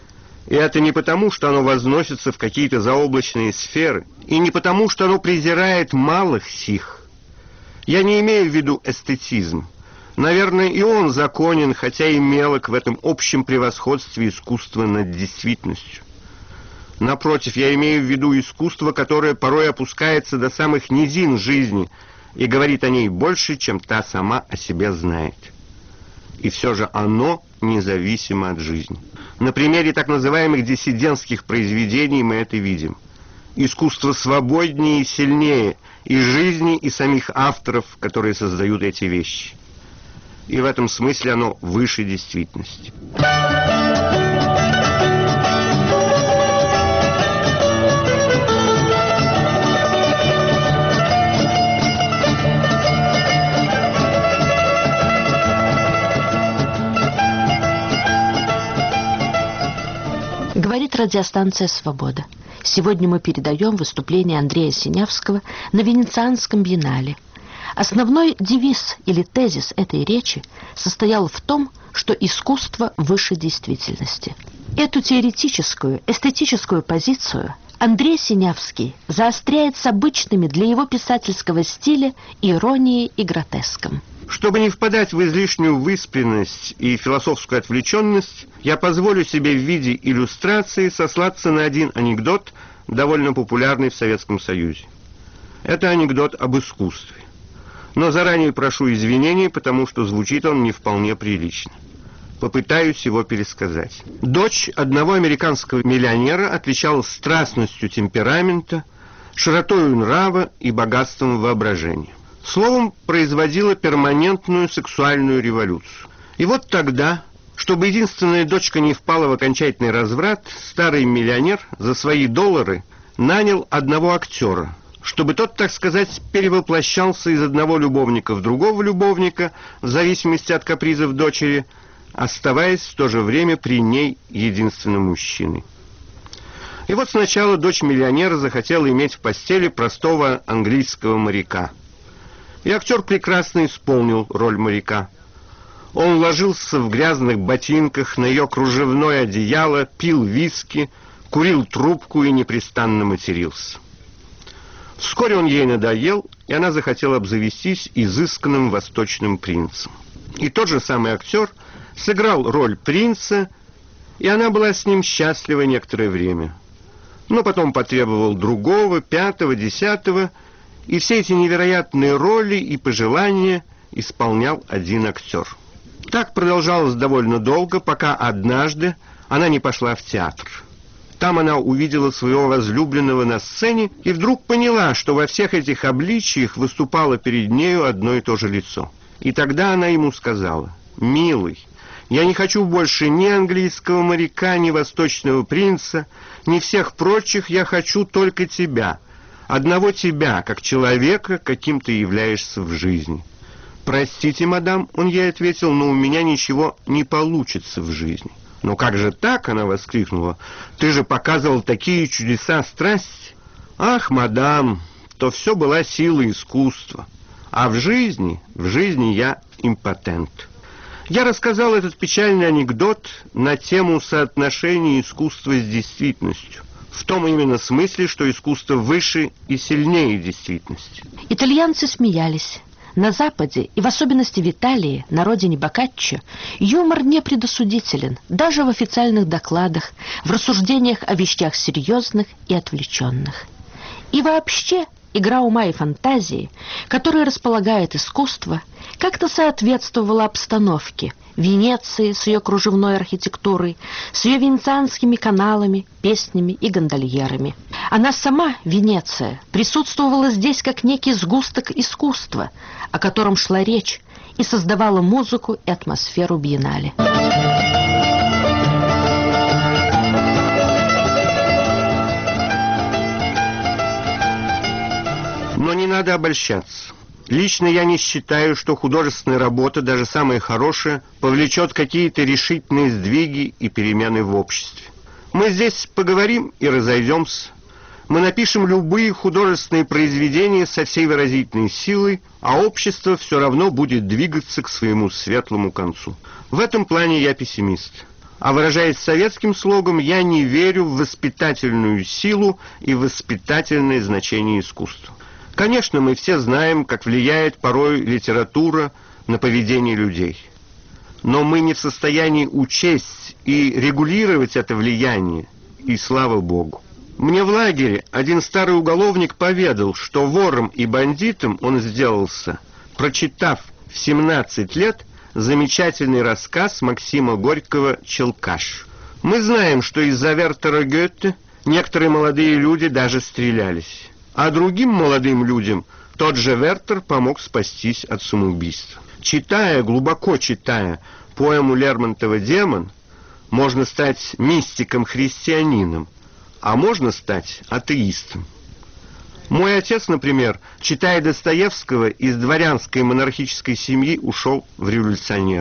И это не потому, что оно возносится в какие-то заоблачные сферы, и не потому, что оно презирает малых сих. Я не имею в виду эстетизм. Наверное, и он законен, хотя и мелок в этом общем превосходстве искусства над действительностью. Напротив, я имею в виду искусство, которое порой опускается до самых низин жизни и говорит о ней больше, чем та сама о себе знает. И все же оно независимо от жизни. На примере так называемых диссидентских произведений мы это видим. Искусство свободнее и сильнее и жизни, и самих авторов, которые создают эти вещи. И в этом смысле оно выше действительности. радиостанция «Свобода». Сегодня мы передаем выступление Андрея Синявского на Венецианском биеннале. Основной девиз или тезис этой речи состоял в том, что искусство выше действительности. Эту теоретическую, эстетическую позицию Андрей Синявский заостряет с обычными для его писательского стиля иронией и гротеском. Чтобы не впадать в излишнюю выспренность и философскую отвлеченность, я позволю себе в виде иллюстрации сослаться на один анекдот, довольно популярный в Советском Союзе. Это анекдот об искусстве. Но заранее прошу извинений, потому что звучит он не вполне прилично. Попытаюсь его пересказать. Дочь одного американского миллионера отличалась страстностью темперамента, широтой нрава и богатством воображения. Словом, производила перманентную сексуальную революцию. И вот тогда, чтобы единственная дочка не впала в окончательный разврат, старый миллионер за свои доллары нанял одного актера, чтобы тот, так сказать, перевоплощался из одного любовника в другого любовника, в зависимости от капризов дочери, оставаясь в то же время при ней единственным мужчиной. И вот сначала дочь миллионера захотела иметь в постели простого английского моряка. И актер прекрасно исполнил роль моряка. Он ложился в грязных ботинках на ее кружевное одеяло, пил виски, курил трубку и непрестанно матерился. Вскоре он ей надоел, и она захотела обзавестись изысканным восточным принцем. И тот же самый актер сыграл роль принца, и она была с ним счастлива некоторое время. Но потом потребовал другого, пятого, десятого, и все эти невероятные роли и пожелания исполнял один актер. Так продолжалось довольно долго, пока однажды она не пошла в театр. Там она увидела своего возлюбленного на сцене и вдруг поняла, что во всех этих обличиях выступало перед нею одно и то же лицо. И тогда она ему сказала: «Милый, я не хочу больше ни английского моряка, ни восточного принца, ни всех прочих, я хочу только тебя, одного тебя, как человека, каким ты являешься в жизни». «Простите, мадам», — он ей ответил, — «но у меня ничего не получится в жизни». «Но как же так?» — она воскликнула. «Ты же показывал такие чудеса страсти». «Ах, мадам, то все была сила искусства. А в жизни, в жизни я импотент». Я рассказал этот печальный анекдот на тему соотношения искусства с действительностью. В том именно смысле, что искусство выше и сильнее действительности. Итальянцы смеялись. На Западе, и в особенности в Италии, на родине Боккаччо, юмор не предосудителен, даже в официальных докладах, в рассуждениях о вещах серьезных и отвлеченных. И вообще, игра ума и фантазии, которой располагает искусство, как-то соответствовала обстановке Венеции с ее кружевной архитектурой, с ее венецианскими каналами, песнями и гондольерами. Она сама, Венеция, присутствовала здесь как некий сгусток искусства, о котором шла речь, и создавала музыку и атмосферу биеннале. Но не надо обольщаться. Лично я не считаю, что художественная работа, даже самая хорошая, повлечет какие-то решительные сдвиги и перемены в обществе. Мы здесь поговорим и разойдемся. Мы напишем любые художественные произведения со всей выразительной силой, а общество все равно будет двигаться к своему светлому концу. В этом плане я пессимист. А выражаясь советским слогом, я не верю в воспитательную силу и воспитательное значение искусства. Конечно, мы все знаем, как влияет порой литература на поведение людей. Но мы не в состоянии учесть и регулировать это влияние, и слава Богу. Мне в лагере один старый уголовник поведал, что вором и бандитом он сделался, прочитав в семнадцать лет замечательный рассказ Максима Горького «Челкаш». Мы знаем, что из-за Вертера Гёте некоторые молодые люди даже стрелялись. А другим молодым людям тот же Вертер помог спастись от самоубийства. Читая, глубоко читая поэму Лермонтова «Демон», можно стать мистиком-христианином, а можно стать атеистом. Мой отец, например, читая Достоевского, из дворянской монархической семьи ушел в революционеры.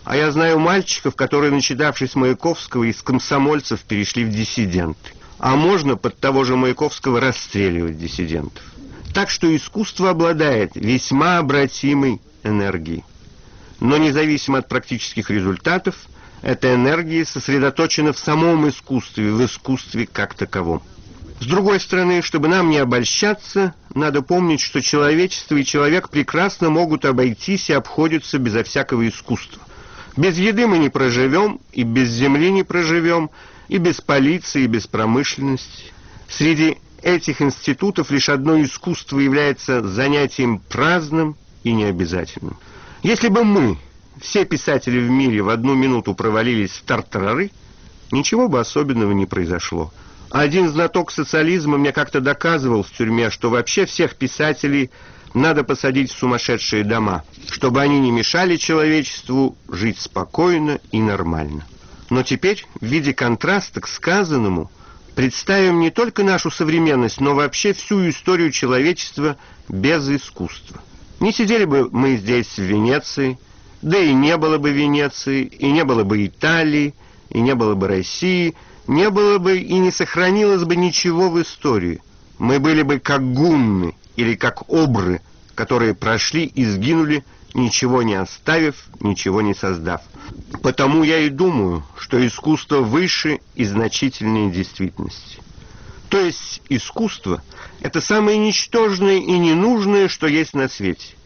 А я знаю мальчиков, которые, начитавшись Маяковского, из комсомольцев перешли в диссиденты. А можно под того же Маяковского расстреливать диссидентов. Так что искусство обладает весьма обратимой энергией. Но независимо от практических результатов, эта энергия сосредоточена в самом искусстве, в искусстве как таковом. С другой стороны, чтобы нам не обольщаться, надо помнить, что человечество и человек прекрасно могут обойтись и обходятся безо всякого искусства. Без еды мы не проживем, и без земли не проживем, и без полиции, и без промышленности. Среди этих институтов лишь одно искусство является занятием праздным и необязательным. Если бы мы, все писатели в мире, в одну минуту провалились в тартарары, ничего бы особенного не произошло. Один знаток социализма мне как-то доказывал в тюрьме, что вообще всех писателей надо посадить в сумасшедшие дома, чтобы они не мешали человечеству жить спокойно и нормально. Но теперь, в виде контраста к сказанному, представим не только нашу современность, но вообще всю историю человечества без искусства. Не сидели бы мы здесь, в Венеции, да и не было бы Венеции, и не было бы Италии, и не было бы России, не было бы и не сохранилось бы ничего в истории. Мы были бы как гунны или как обры, которые прошли и сгинули, ничего не оставив, ничего не создав. Потому я и думаю, что искусство выше и значительнее действительности. То есть искусство – это самое ничтожное и ненужное, что есть на свете.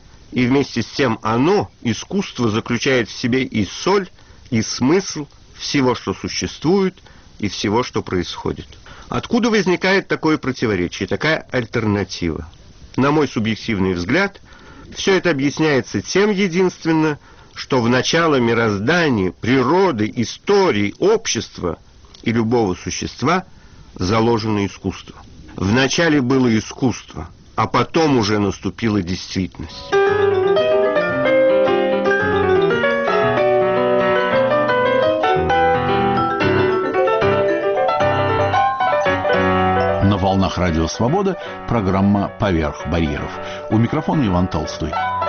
И вместе с тем оно, искусство, заключает в себе и соль, и смысл всего, что существует, и всего, что происходит. Откуда возникает такое противоречие, такая альтернатива? На мой субъективный взгляд, все это объясняется тем единственно, что в начало мироздания, природы, истории, общества и любого существа заложено искусство. Вначале было искусство, а потом уже наступила действительность. На волнах Радио Свобода программа «Поверх барьеров». У микрофона Иван Толстой.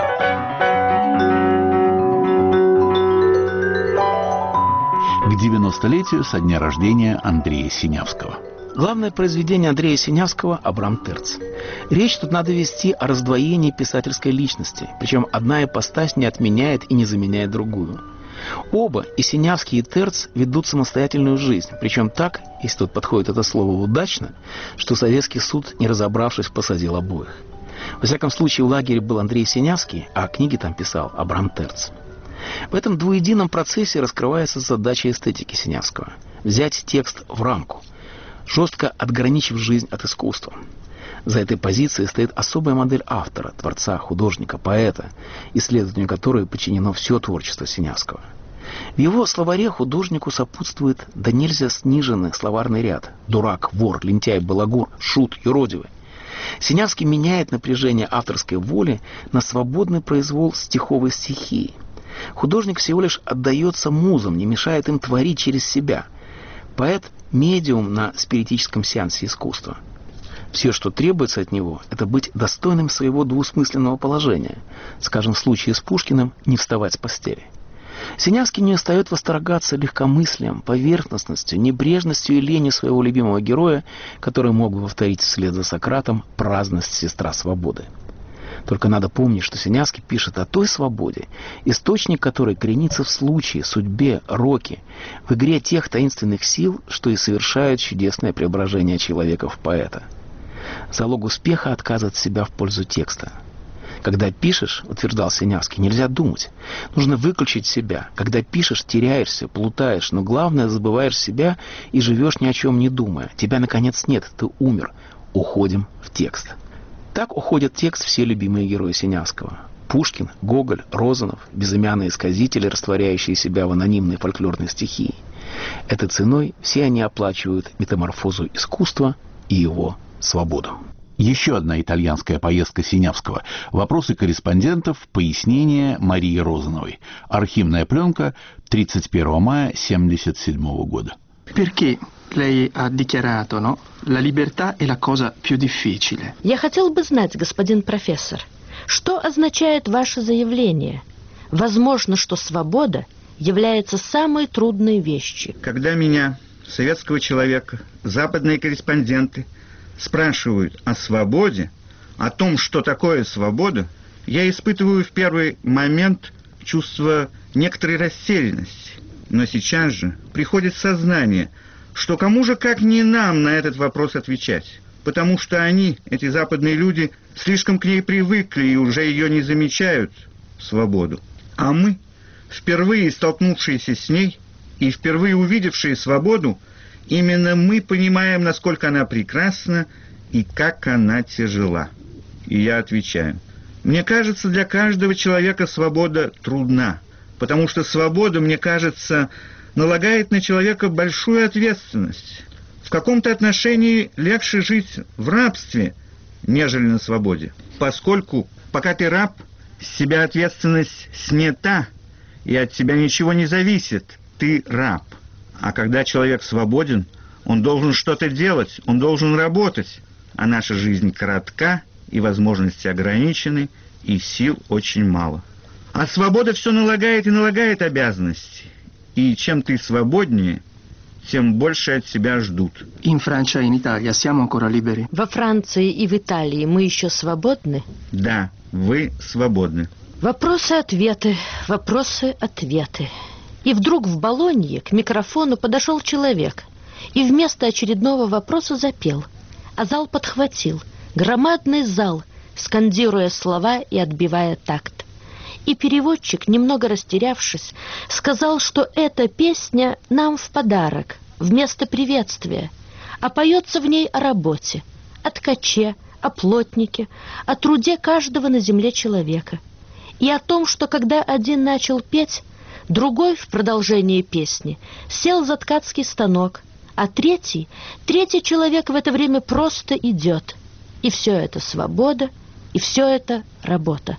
К девяностолетию со дня рождения Андрея Синявского. Главное произведение Андрея Синявского «Абрам Терц». Речь тут надо вести о раздвоении писательской личности, причем одна ипостась не отменяет и не заменяет другую. Оба, и Синявский, и Терц, ведут самостоятельную жизнь, причем так, если тут подходит это слово удачно, что советский суд, не разобравшись, посадил обоих. Во всяком случае, в лагере был Андрей Синявский, а книги там писал Абрам Терц. В этом двуедином процессе раскрывается задача эстетики Синявского – взять текст в рамку, жестко отграничив жизнь от искусства. За этой позицией стоит особая модель автора, творца, художника, поэта, исследованию которой подчинено все творчество Синявского. В его словаре художнику сопутствует да нельзя сниженный словарный ряд – дурак, вор, лентяй, балагур, шут, юродивый. Синявский меняет напряжение авторской воли на свободный произвол стиховой стихии. Художник всего лишь отдается музам, не мешает им творить через себя. Поэт – медиум на спиритическом сеансе искусства. Все, что требуется от него, это быть достойным своего двусмысленного положения. Скажем, в случае с Пушкиным – не вставать с постели. Синявский не устает восторгаться легкомыслием, поверхностностью, небрежностью и ленью своего любимого героя, который мог бы повторить вслед за Сократом праздность сестра свободы. Только надо помнить, что Синявский пишет о той свободе, источник которой коренится в случае, судьбе, роке, в игре тех таинственных сил, что и совершают чудесное преображение человека в поэта. Залог успеха — отказ от себя в пользу текста. Когда пишешь, утверждал Синявский, нельзя думать. Нужно выключить себя. Когда пишешь, теряешься, плутаешь, но главное, забываешь себя и живешь ни о чем не думая. Тебя, наконец, нет, ты умер. Уходим в текст. Так уходят в текст все любимые герои Синявского. Пушкин, Гоголь, Розанов, безымянные сказители, растворяющие себя в анонимной фольклорной стихии. Этой ценой все они оплачивают метаморфозу искусства и его свободу. Еще одна итальянская поездка Синявского. Вопросы корреспондентов, пояснения Марии Розановой. Архивная пленка тридцать первого мая семьдесят седьмого года. Perché lei ha dichiarato, no? La libertà è la cosa più difficile. Я хотел бы знать, господин профессор, что означает ваше заявление? Возможно, что свобода является самой трудной вещью. Когда меня, советского человека, западные корреспонденты спрашивают о свободе, о том, что такое свобода, я испытываю в первый момент чувство некоторой растерянности. Но сейчас же приходит сознание, что кому же, как не нам, на этот вопрос отвечать. Потому что они, эти западные люди, слишком к ней привыкли и уже ее не замечают, свободу. А мы, впервые столкнувшиеся с ней и впервые увидевшие свободу, именно мы понимаем, насколько она прекрасна и как она тяжела. И я отвечаю. Мне кажется, для каждого человека свобода трудна, потому что свобода, мне кажется, налагает на человека большую ответственность. В каком-то отношении легче жить в рабстве, нежели на свободе, поскольку, пока ты раб, с себя ответственность снята, и от тебя ничего не зависит, ты раб. А когда человек свободен, он должен что-то делать, он должен работать, а наша жизнь коротка, и возможности ограничены, и сил очень мало. А свобода все налагает и налагает обязанности. И чем ты свободнее, тем больше от себя ждут. In Francia e in Italia siamo ancora liberi? Во Франции и в Италии мы еще свободны? Да, вы свободны. Вопросы-ответы, вопросы-ответы. И вдруг в Болонье к микрофону подошел человек и вместо очередного вопроса запел, а зал подхватил. Громадный зал, скандируя слова и отбивая такт. И переводчик, немного растерявшись, сказал, что эта песня нам в подарок, вместо приветствия, а поется в ней о работе, о ткаче, о плотнике, о труде каждого на земле человека. И о том, что когда один начал петь, другой в продолжении песни сел за ткацкий станок, а третий, третий человек в это время просто идет. И все это свобода, и все это работа.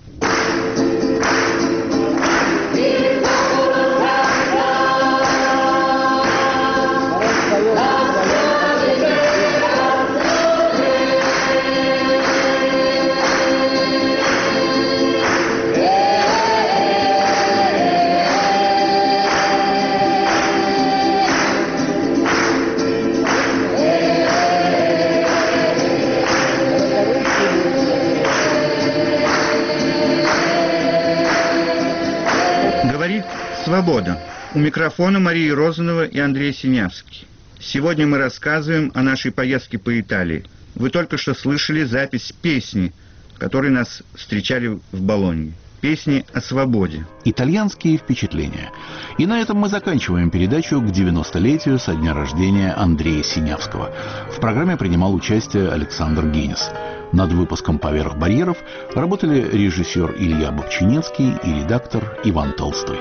Свобода. У микрофона Мария Розанова и Андрей Синявский. Сегодня мы рассказываем о нашей поездке по Италии. Вы только что слышали запись песни, которой нас встречали в Болонье. Песни о свободе. Итальянские впечатления. И на этом мы заканчиваем передачу к девяностолетию со дня рождения Андрея Синявского. В программе принимал участие Александр Генис. Над выпуском «Поверх барьеров» работали режиссер Илья Бобчинецкий и редактор Иван Толстой.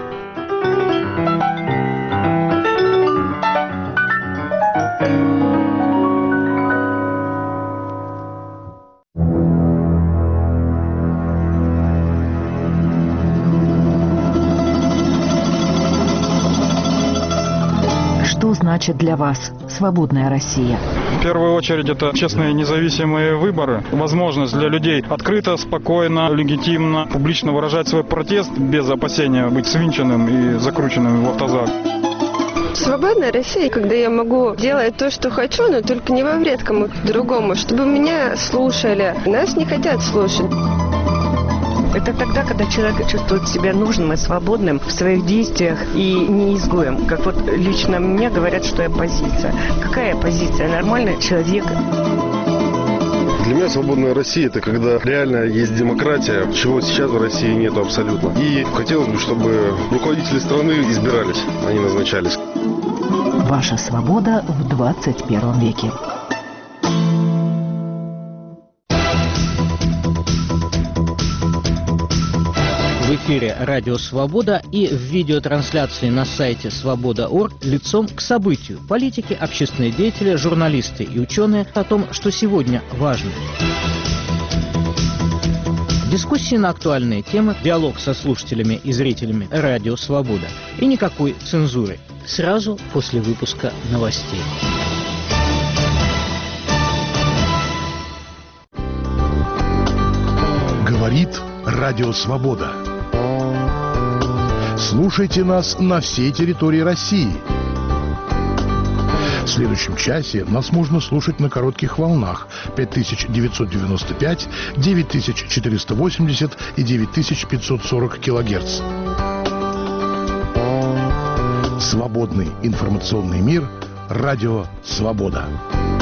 Что значит для вас свободная Россия? В первую очередь это честные независимые выборы, возможность для людей открыто, спокойно, легитимно, публично выражать свой протест без опасения быть свинченным и закрученным в автозак. Свободная Россия, когда я могу делать то, что хочу, но только не во вред кому-то другому, чтобы меня слушали. Нас не хотят слушать. Это тогда, когда человек чувствует себя нужным и свободным в своих действиях и не изгоем. Как вот лично мне говорят, что я оппозиция. Какая оппозиция? Нормальный человек. Для меня свободная Россия – это когда реально есть демократия, чего сейчас в России нету абсолютно. И хотелось бы, чтобы руководители страны избирались, а не назначались. Ваша свобода в двадцать первом веке. В эфире «Радио Свобода» и в видеотрансляции на сайте свобода точка орг лицом к событию. Политики, общественные деятели, журналисты и ученые о том, что сегодня важно. Дискуссии на актуальные темы, диалог со слушателями и зрителями «Радио Свобода». И никакой цензуры. Сразу после выпуска новостей. Говорит «Радио Свобода». Слушайте нас на всей территории России. В следующем часе нас можно слушать на коротких волнах пять тысяч девятьсот девяносто пять, девять тысяч четыреста восемьдесят и девять тысяч пятьсот сорок килогерц. Свободный информационный мир. Радио «Свобода».